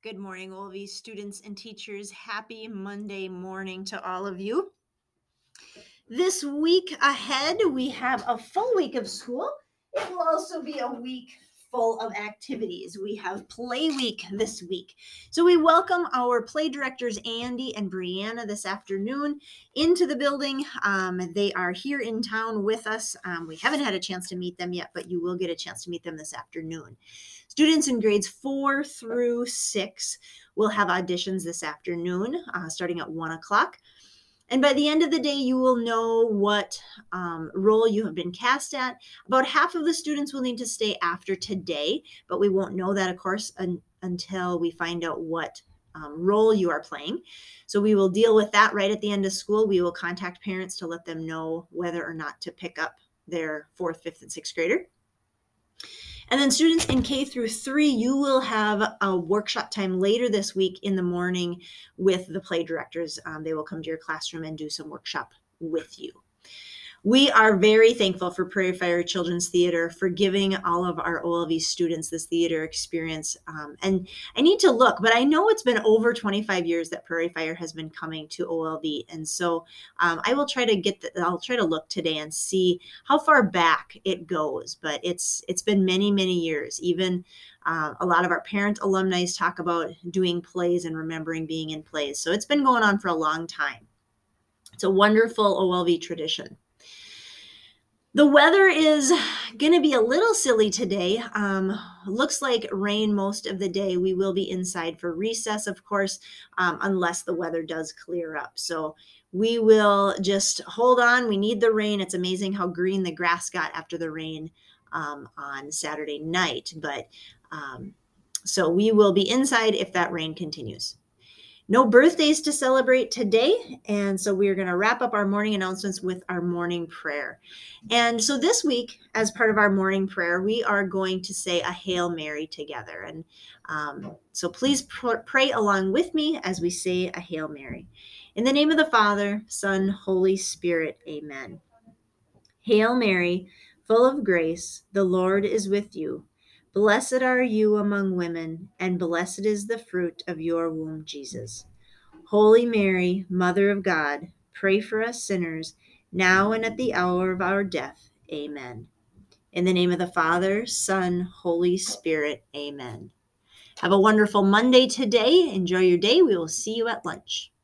Good morning, OLV students and teachers. Happy Monday morning to all of you. This week ahead, we have a full week of school. It will also be a week full of activities. We have Play Week this week. So we welcome our play directors, Andy and Brianna, this afternoon into the building. They are here in town with us. We haven't had a chance to meet them yet, but you will get a chance to meet them this afternoon. Students in grades 4 through 6 will have auditions this afternoon, starting at 1 o'clock. And by the end of the day, you will know what role you have been cast at. About half of the students will need to stay after today, but we won't know that, of course, until we find out what role you are playing. So we will deal with that right at the end of school. We will contact parents to let them know whether or not to pick up their 4th, 5th, and 6th grader. And then students in K through 3, you will have a workshop time later this week in the morning with the play directors. They will come to your classroom and do some workshop with you. We are very thankful for Prairie Fire Children's Theater for giving all of our OLV students this theater experience. And I need to look, but I know it's been over 25 years that Prairie Fire has been coming to OLV. And so I will try to I'll try to look today and see how far back it goes. But it's been many, many years. Even a lot of our parent alumni talk about doing plays and remembering being in plays. So it's been going on for a long time. It's a wonderful OLV tradition. The weather is going to be a little silly today. Looks like rain most of the day. We will be inside for recess, of course, unless the weather does clear up. So we will just hold on. We need the rain. It's amazing how green the grass got after the rain on Saturday night. But so we will be inside if that rain continues. No birthdays to celebrate today, and so we're going to wrap up our morning announcements with our morning prayer. And so this week, as part of our morning prayer, we are going to say a Hail Mary together. And so please pray along with me as we say a Hail Mary. In the name of the Father, Son, Holy Spirit, amen. Hail Mary, full of grace, the Lord is with you. Blessed are you among women, and blessed is the fruit of your womb, Jesus. Holy Mary, Mother of God, pray for us sinners, now and at the hour of our death. Amen. In the name of the Father, Son, Holy Spirit, amen. Have a wonderful Monday today. Enjoy your day. We will see you at lunch.